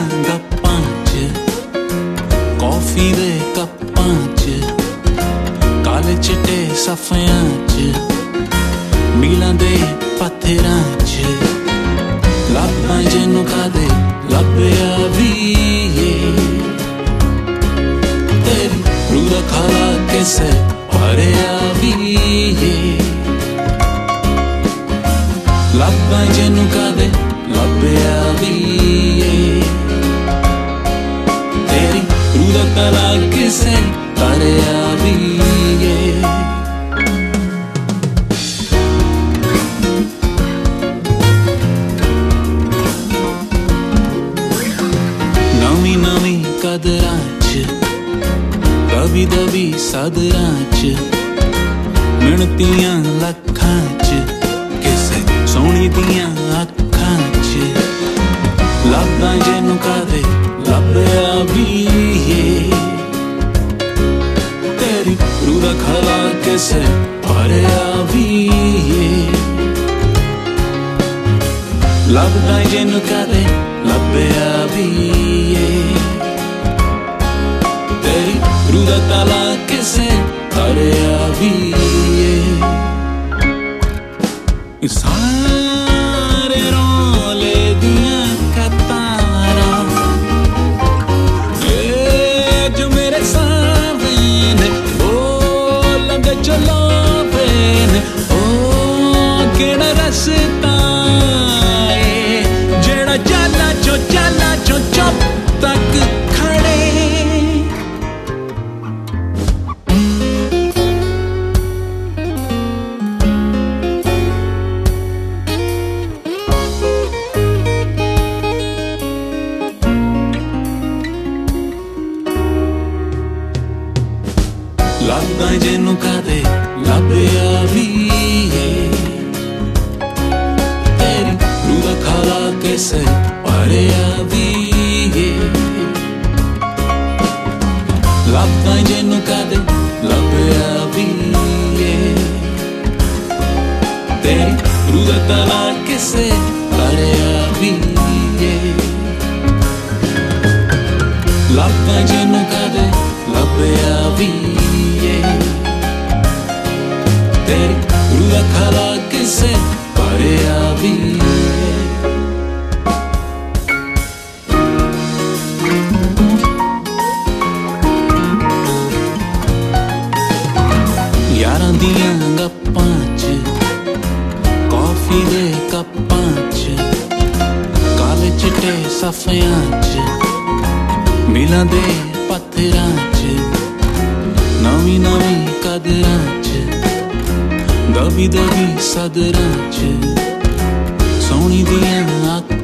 गप्पां च कॉफी दे कप्पां च काले चिट्टे सफियां च मीलां दे पत्थरां च लब्भां जिन्नू कदे लब्भेआ भी तेरी रूह दा खाला किसे भरेआ भी लब्भां जिन्नू कदे लब्भेआ भी तेरी रूह दा खाला किसे भरेआ भी नवी नवी कदरां च दबी दबी सदरां च मिणतियां लखां च किसे सोहनी दियां अखां च लब्भां जिन्नू कदे लब्भेआ भी तेरी रूह दा खाला किसे भरेआ भी लब्भां जिन्नू कदे लब्भेआ भी तेरी रूह दा ताला किसे भरेआ भी सारे रोले दियां कतारां जो मेरे सामने ने ओ लंघ चलो ने ओ केड़ा रस्ता है जेड़ा जाला चो चुप तक खड़े लब्भां जिन्नू कदे लब्भेआ भी तेरी रूह दा खाला किसे भरेआ भी लब्भां जिन्नू कदे लब्भेआ भी तेरी रूह दा ताला किसे भरेआ भी लब्भां जिन्नू कदे लब्भेआ भी तेरी रूह दा खाला किसे भरेआ भी यारां दियां गप्पां च कॉफी दे कप्पां च काले चिट्टे सफियां च मीलां दे पत्थरां च नवी नवी कदरां च दबी दबी सदरां च सोहनी दियां